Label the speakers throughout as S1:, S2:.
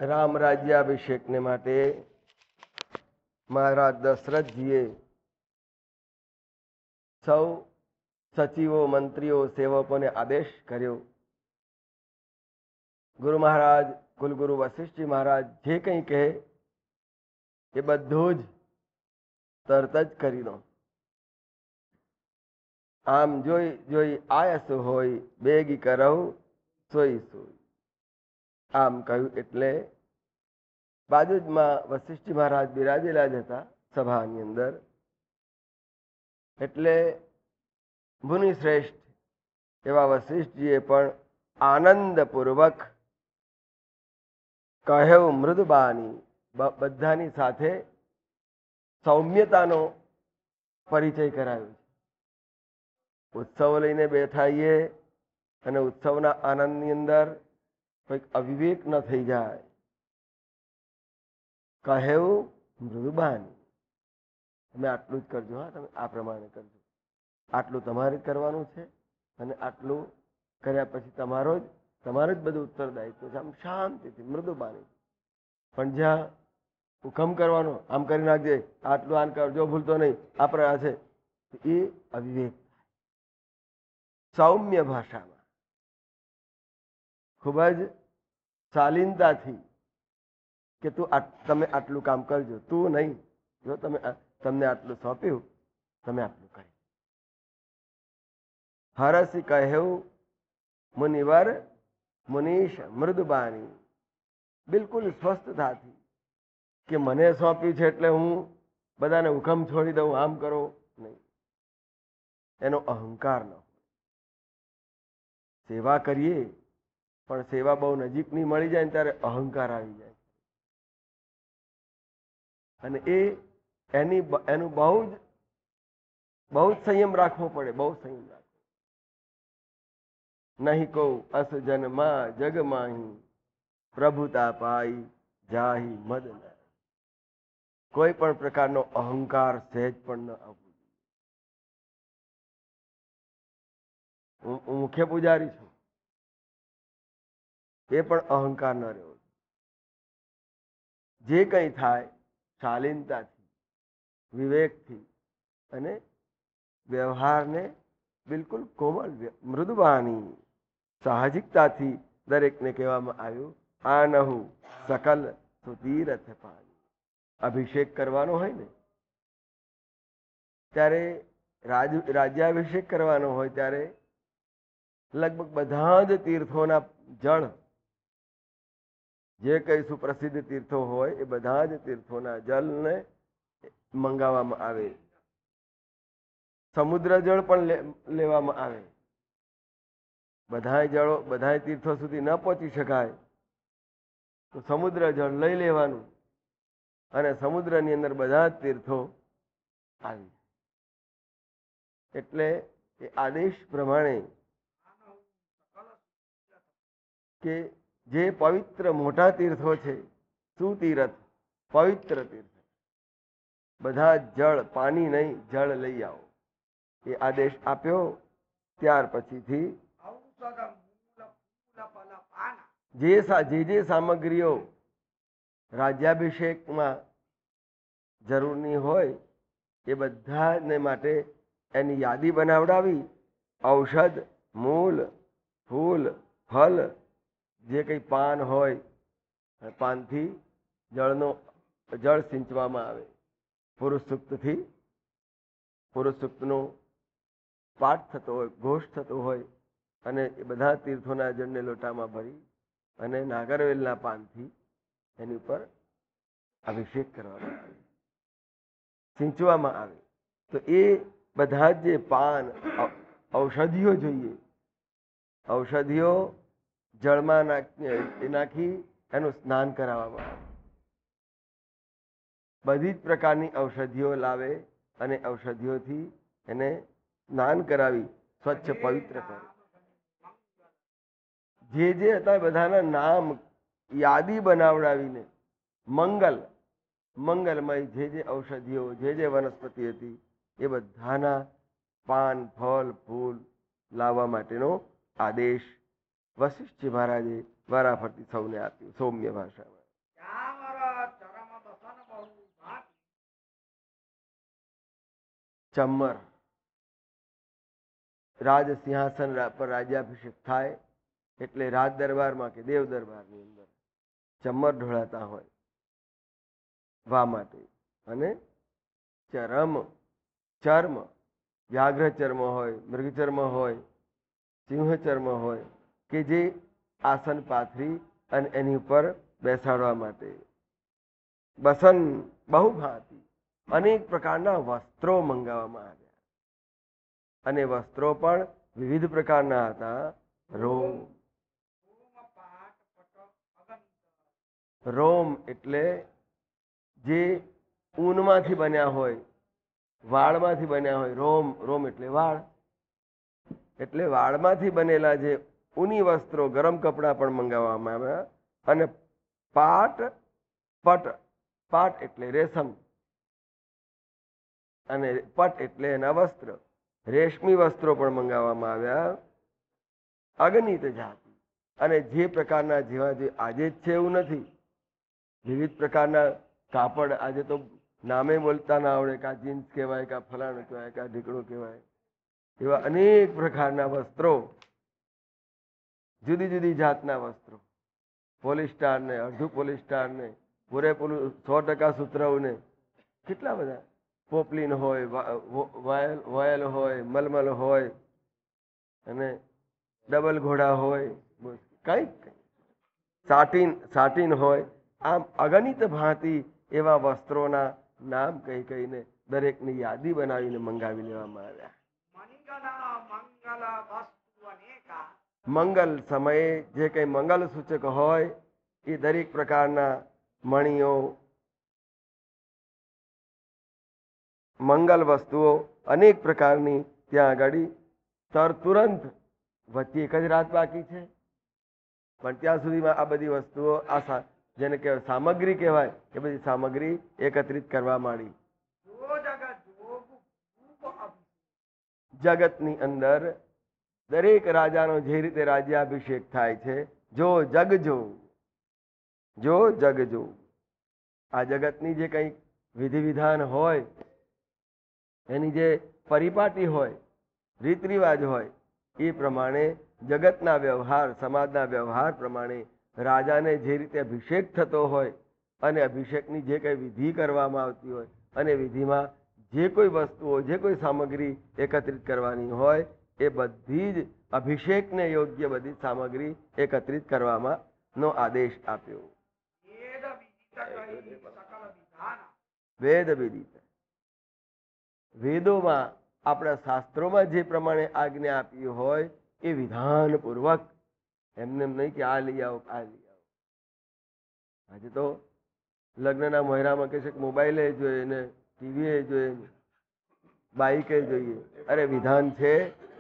S1: રામ રાજ્યાભિષેકને માટે મહારાજ દશરથજીએ સૌ સચિવો, મંત્રીઓ, સેવકોને આદેશ કર્યો. ગુરુ મહારાજ, કુલગુરુ વશિષ્ઠજી મહારાજ જે કંઈ કહે એ બધું જ તરત જ કરી દો. આમ જોઈ જોઈ આયસ હોય, બેગી કરવ સોઈ સોઈ. આમ કહ્યું એટલે બાજુમાં વશિષ્ઠજી મહારાજ બિરાજેલા જ હતા સભાની અંદર. એટલે મુનિ શ્રેષ્ઠ એવા વશિષ્ઠજીએ પણ આનંદપૂર્વક કહ્યું મૃદબાની, બધાની સાથે સૌમ્યતાનો પરિચય કરાયો છે. ઉત્સવ લઈને બેઠાઈએ અને ઉત્સવના આનંદની અંદર કંઈક અવિવેક ન થઈ જાય. કહ્યું મૃદબાની, તમે આટલું જ કરજો. હા, તમે આ પ્રમાણે કરજો. આટલું તમારે જ કરવાનું છે અને આટલું કર્યા પછી તમારે જ બધું ઉત્તરદાયિત્વ છે. આમ શાંતિથી મૃદુબાની. પણ જ્યાં હુકમ કરવાનો, આમ કરી નાખજે, આટલું આન કરજો, ભૂલતો નહીં, આપણે આ છે, એ અવિવેક. સૌમ્ય ભાષામાં ખૂબ જ શાલીનતાથી કે તમે આટલું કામ કરજો, તું નહીં, જો તમને આટલું સોંપ્યું, તમે આટલું કરી. હરસી કહ્યું મુનિવર મુનીશ મૃદબાની, બિલકુલ સ્વસ્થતાથી કે મને સોંપ્યું છે એટલે હું બધાને હુકમ છોડી દઉં, આમ કરો નહીં. એનો અહંકાર ન હોય. સેવા કરીએ પણ સેવા બહુ નજીકની મળી જાય ને ત્યારે અહંકાર આવી જાય. અને એનું બહુ જ સંયમ રાખવો પડે, બહુ સંયમ રાખવો. નહીં કહું અસ જન્મા જગમાહી, પ્રભુતા પાઈ જાહી મદ. કોઈ પણ પ્રકારનો અહંકાર સહેજ પણ ન આવવો જોઈએ. હું મુખ્ય પૂજારી છું, એ પણ અહંકાર ન રહેવો. જે કંઈ થાય શાલીનતાથી, વિવેકથી અને વ્યવહારને બિલકુલ કોમળ, મૃદુબાની, સાહજિકતાથી દરેકને કહેવામાં આવ્યું. આનહુ સકલ સુતીરથ પાણી. અભિષેક કરવાનો હોય ને ત્યારે, રાજ્યાભિષેક કરવાનો હોય ત્યારે લગભગ બધા જ તીર્થોના જળ, જે કઈ સુપ્રસિદ્ધ તીર્થો હોય એ બધા જ તીર્થોના જળને મંગાવવામાં આવે. સમુદ્ર જળ પણ લેવામાં આવે. બધા તીર્થો સુધી ન પહોંચી શકાય તો સમુદ્ર જળ લઈ લેવાનું અને સમુદ્રની અંદર બધા જ તીર્થો આવી. એટલે એ આદેશ પ્રમાણે કે જે પવિત્ર મોટા તીર્થો છે, સુતીર્થ, પવિત્ર તીર્થ, બધા જળ, પાણી નહીં, જળ લઈ આવો એ આદેશ આપ્યો. ત્યાર પછીથી જે સામગ્રીઓ રાજ્યાભિષેકમાં જરૂરની હોય એ બધાને માટે એની યાદી બનાવડાવી. ઔષધ, મૂળ, ફૂલ, ફલ, જે કંઈ પાન હોય, પાનથી જળ સિંચવામાં આવે. પુરુષ સૂક્તનો પાઠ થતો હોય, ઘોષ થતો હોય અને એ બધા તીર્થોના જળને લોટામાં ભરી અને નાગરવેલના પાનથી એની ઉપર અભિષેક કરવામાં આવે, સિંચવામાં આવે. તો એ બધા જ જે પાન, ઔષધિઓ જોઈએ, ઔષધિઓ જળમાં નાખી એનું સ્નાન કરાવવામાં આવે. બધી જ પ્રકારની ઔષધિઓ લાવે અને ઔષધિઓથી એને સ્નાન કરાવી સ્વચ્છ પવિત્ર કરે. જે હતા બધાના નામ યાદી બનાવડાવીને મંગલમય જે ઔષધિઓ, જે વનસ્પતિ હતી એ બધાના પાન, ફળ, ફૂલ લાવવા માટેનો આદેશ વશિષ્ઠજી મહારાજે વારાફરતી સૌને આપ્યું, સૌમ્ય ભાષામાં. ચમ્મર, રાજ સિંહાસન પર રાજ્યાભિષેક થાય એટલે રાજ દરબારમાં કે દેવ દરબારની અંદર ચમ્મર ઢોળાતા હોય વા માટે. અને ચર્મ, વ્યાઘ્ર ચર્મ હોય, મૃગ ચર્મ હોય, સિંહ ચર્મ હોય કે જે આસન પાથરી અને એની ઉપર બેસાડવા માટે. બસન, બહુ ભાંતિ અનેક પ્રકારના વસ્ત્રો મંગાવવામાં આવ્યા અને વસ્ત્રો પણ વિવિધ પ્રકારના હતા. રોમ એટલે જે ઊનમાંથી બન્યા હોય, વાળમાંથી બન્યા હોય. રોમ એટલે વાળ, એટલે વાળમાંથી બનેલા જે ઊની વસ્ત્રો, ગરમ કપડાં પણ મંગાવવામાં આવ્યા. અને પાટ એટલે રેશમ અને પટ એટલે એના વસ્ત્ર, રેશમી વસ્ત્રો પણ મંગાવવામાં આવ્યા. અગણિત જાતિ, અને જે પ્રકારના જેવા જે આજે જ છે એવું નથી. વિવિધ પ્રકારના કાપડ, આજે તો નામે બોલતા ના આવડે કે આ જીન્સ કહેવાય, કે આ ફલાણું કહેવાય, કે આ ઢીકણું કહેવાય. એવા અનેક પ્રકારના વસ્ત્રો, જુદી જુદી જાતના વસ્ત્રો, પોલિસ્ટાર ને, અડધું પોલિસ્ટાર ને, પૂરેપૂરું 100% સુતરાઉ ને, કેટલા બધા. પોપલીન હોય, વોયલ હોય, મલમલ હોય, અને ડબલ ઘોડા હોય, કંઈક સાટીન હોય. આમ અગણિત ભાંતિ એવા વસ્ત્રોના નામ કહી કહીને દરેકની યાદી બનાવીને મંગાવી લેવામાં આવ્યા. મંગલ સમયે જે કંઈ મંગલ સૂચક હોય એ દરેક પ્રકારના મણીઓ, મંગલ વસ્તુઓ અનેક પ્રકારની ત્યાં આગળ તુરંત. વચ્ચે એક જ રાત બાકી છે, પણ ત્યાં સુધીમાં આ બધી વસ્તુઓ, જેને કહેવાય સામગ્રી કહેવાય, એ બધી સામગ્રી એકત્રિત કરવા માંડી. જગતની અંદર દરેક રાજાનો જે રીતે રાજ્યાભિષેક થાય છે, જો જગ જો આ જગતની જે કંઈક વિધિ વિધાન હોય, એની જે પરિપાટી હોય, રીત રિવાજ હોય, એ પ્રમાણે જગતના વ્યવહાર, સમાજના વ્યવહાર પ્રમાણે રાજાને જે રીતે અભિષેક થતો હોય અને અભિષેકની જે કંઈ વિધિ કરવામાં આવતી હોય અને વિધિમાં જે કોઈ વસ્તુઓ, જે કોઈ સામગ્રી એકત્રિત કરવાની હોય, એ બધી જ અભિષેકને યોગ્ય બધી સામગ્રી એકત્રિત કરવામાં નો આદેશ આપ્યો. વેદ વિદિત, વેદોમાં, આપણા શાસ્ત્રોમાં જે પ્રમાણે આજ્ઞા આપી હોય એ વિધાનપૂર્વક, એમને એમ નહીં કે આ લઈ આવો, આ લઈ આવો. આજે તો લગ્નના મોહરામાં કહે છે કે મોબાઈલે જોઈએ ને, ટીવી જોઈએ, બાઈકે જોઈએ. અરે વિધાન છે,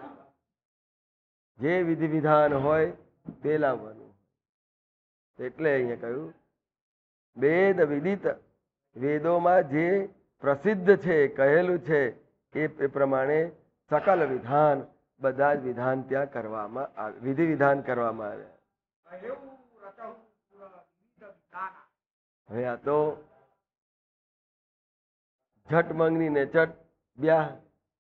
S1: જે વિધિ વિધાન હોય તે લાવવાનું. એટલે અહીંયા કહ્યું વેદ વિદિત, વેદોમાં જે પ્રસિદ્ધ છે, કહેલું છે, એ પ્રમાણે સકલ વિધાન, બધા જ વિધાન ત્યાં કરવામાં આવે, વિધિ વિધાન કરવામાં આવ્યા. હવે આ તો ઝટ મંગની ને ચટ બ્યાહ,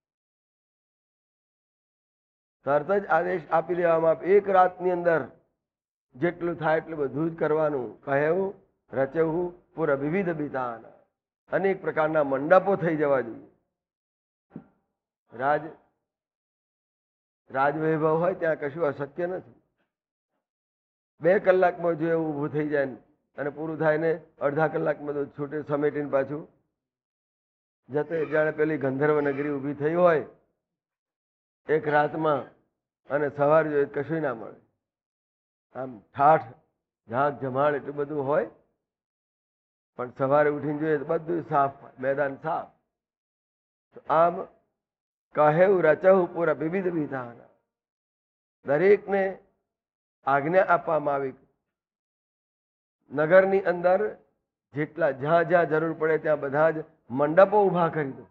S1: તરત જ આદેશ આપી દેવામાં આવે. એક રાતની અંદર જેટલું થાય એટલું બધું જ કરવાનું. કહેવું રચવું પૂરા વિવિધ વિધાન, અનેક પ્રકારના મંડપો થઈ જવા જોઈએ. રાજવૈભવ હોય ત્યાં કશું અશક્ય નથી. 2 કલાકમાં જો એવું ઊભું થઈ જાય અને પૂરું થાય ને અડધા કલાકમાં તો છૂટે સમેટીને પાછું જતે, જાણે પેલી ગંધર્વ નગરી ઊભી થઈ હોય એક રાતમાં, અને સવાર જોઈએ કશું ના મળે. આમ ઠાઠ ઝાક જમાડ એટલું બધું હોય, પણ સવારે ઉઠીને જોઈએ તો બધું સાફ, મેદાન સાફ. આમ કહેવું રચવું પૂરા વિવિધ વિધાન, દરેકને આજ્ઞા આપવામાં આવી. નગરની અંદર જેટલા જ્યાં જ્યાં જરૂર પડે ત્યાં બધા જ મંડપો ઊભા કરી દો.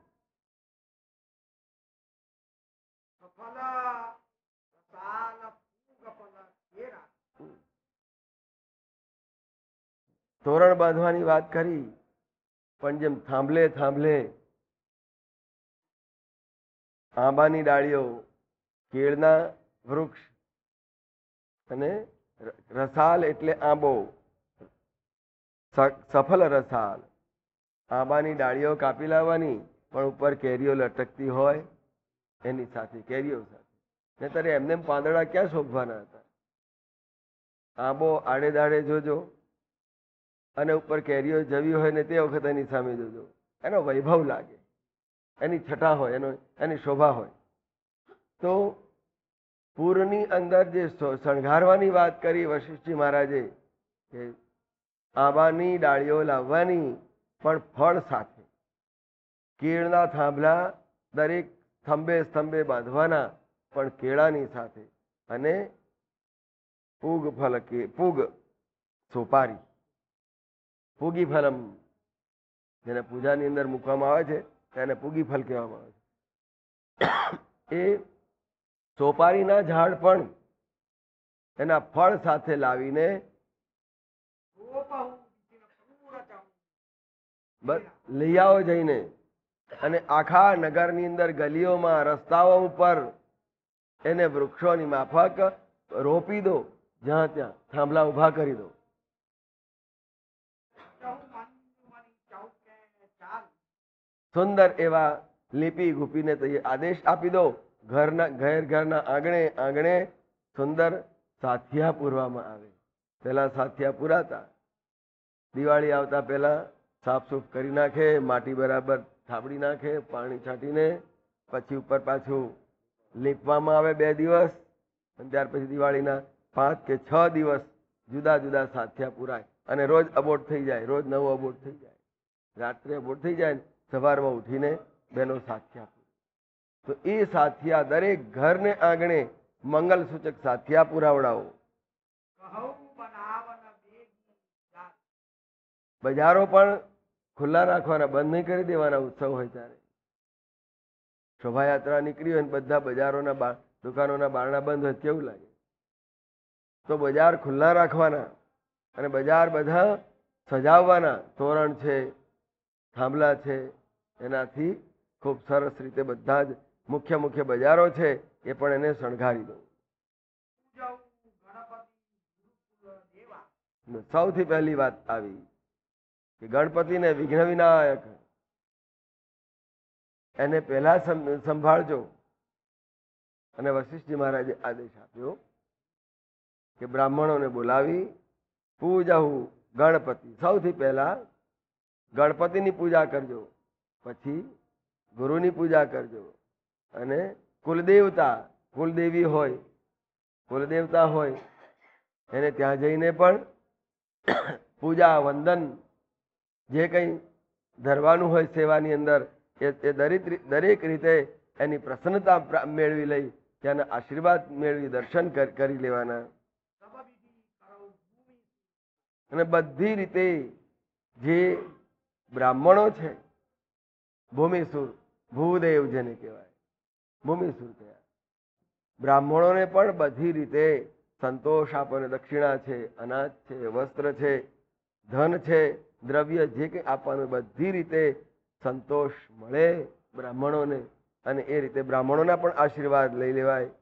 S1: તોરણ બાંધવાની વાત કરી, પણ જેમ થાંભલે આંબાની ડાળીઓ, કેળના વૃક્ષ, અને રસાલ એટલે આંબો, સફલ રસાલ. આંબાની ડાળીઓ કાપી લાવવાની, પણ ઉપર કેરીઓ લટકતી હોય એની સાથે, કેરીઓ સાથે. નહીંતર એમને પાંદડા ક્યાં શોભવાના હતા? આંબો આડે દાડે જોજો, અને ઉપર કેરીઓ જવી હોય ને તે વખત એની સામે જોજો, એનો વૈભવ લાગે, એની છટા હોય, એની શોભા હોય. તો પૂરની અંદર જે શણગારવાની વાત કરી વશિષ્ઠજી મહારાજે, કે આંબાની ડાળીઓ લાવવાની પણ ફળ સાથે, કેળના થાંભલા દરેક થંભે સ્તંભે બાંધવાના પણ કેળાની સાથે, અને પૂગ ફલ કે પૂગ સોપારી, પૂગી ફલમ, જેને પૂજાની અંદર મૂકવામાં આવે છે તેને પૂગી ફલ કહેવામાં આવે છે. એ સોપારીના ઝાડ પણ એના ફળ સાથે લાવીને લઈ આવો જઈને, અને આખા નગરની અંદર ગલીઓમાં, રસ્તાઓ ઉપર એને વૃક્ષોની માફક રોપી દો, જ્યાં ત્યાં થાંભલા ઉભા કરી દો. સુંદર એવા લીપી ગુપીને આદેશ આપી દો. ઘરના આંગણે આંગણે સુંદર સાથિયા પૂરવામાં આવે. પેલા સાથિયા પૂરાતા, દિવાળી આવતા પહેલા સાફસૂફ કરી નાખે, માટી બરાબર થાબડી નાખે, પાણી છાંટીને પછી ઉપર પાછું લીપવામાં આવે 2 દિવસ, અને ત્યાર પછી દિવાળીના 5 કે 6 દિવસ જુદા જુદા સાથિયા પૂરાય, અને રોજ અબોટ થઈ જાય, રોજ નવો અબોટ થઈ જાય. રાત્રે અબોટ થઈ જાય, સવારમાં ઉઠીને બેનો સાથિયા. તો એ સાથિયા દરેક ઘરને આંગણે મંગલ સૂચક સાથિયા પુરાવડાવો. બજારો પણ ખુલ્લા રાખવાના, બંધ નહીં કરી દેવાના. ઉત્સવ હોય ત્યારે શોભાયાત્રા નીકળી હોય, બધા બજારોના દુકાનોના બારણા બંધ હોય, કેવું લાગે? તો બજાર ખુલ્લા રાખવાના, અને બજાર બધા સજાવવાના. તોરણ છે, થાંભલા છે, એનાથી ખૂબ સરસ રીતે બધા જ મુખ્ય મુખ્ય બજારો છે એ પણ એને શણગારી દો. સૌથી પહેલી વાત આવી કે ગણપતિને વિઘ્ન વિનાયક, એને પહેલા સંભાળજો. અને વશિષ્ઠજી મહારાજે આદેશ આપ્યો કે બ્રાહ્મણોને બોલાવી પૂજાહુ ગણપતિ. સૌથી પહેલા ગણપતિની પૂજા કરજો, પછી ગુરુની પૂજા કરજો, અને કુલદેવતા, કુલદેવી હોય, કુલદેવતા હોય એને ત્યાં જઈને પણ પૂજા વંદન જે કંઈ ધરવાનું હોય સેવાની અંદર, એ દરેક રીતે એની પ્રસન્નતા મેળવી લઈ, ત્યાંના આશીર્વાદ મેળવી દર્શન કરી લેવાના. અને બધી રીતે જે બ્રાહ્મણો છે, ભૂમિસુર, ભૂદેવ જેને કહેવાય, ભૂમિસુર કહેવાય, બ્રાહ્મણોને પણ બધી રીતે સંતોષ આપવાનો. દક્ષિણા છે, અનાજ છે, વસ્ત્ર છે, ધન છે, દ્રવ્ય જે કંઈ આપવાનું, બધી રીતે સંતોષ મળે બ્રાહ્મણોને, અને એ રીતે બ્રાહ્મણોના પણ આશીર્વાદ લઈ લેવાય.